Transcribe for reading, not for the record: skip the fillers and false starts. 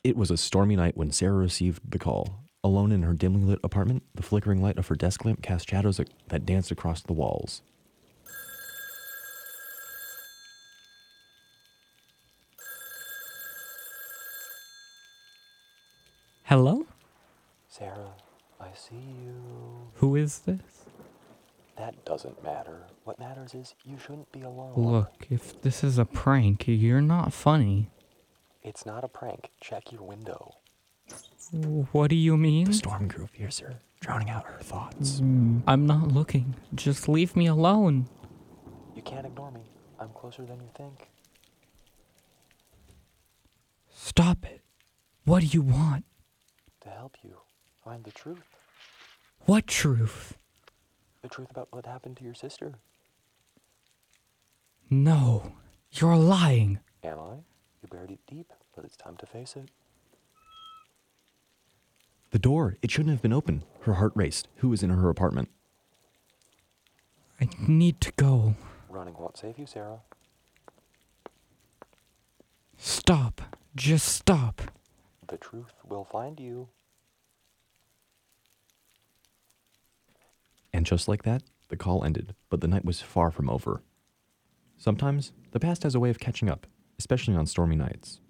It was a stormy night when Sarah received the call. Alone in her dimly lit apartment, the flickering light of her desk lamp cast shadows that danced across the walls. Hello? Sarah, I see you. Who is this? That doesn't matter. What matters is you shouldn't be alone. Look, if this is a prank, you're not funny. It's not a prank. Check your window. What do you mean? The storm grew fiercer, drowning out her thoughts. I'm not looking. Just leave me alone. You can't ignore me. I'm closer than you think. Stop it. What do you want? To help you find the truth. What truth? The truth about what happened to your sister. No, you're lying. Am I? You buried it deep, but it's time to face it. The door, it shouldn't have been open. Her heart raced. Who was in her apartment? I need to go. Running won't save you, Sarah. Stop. Just stop. The truth will find you. And just like that, the call ended, but the night was far from over. Sometimes, the past has a way of catching up, especially on stormy nights.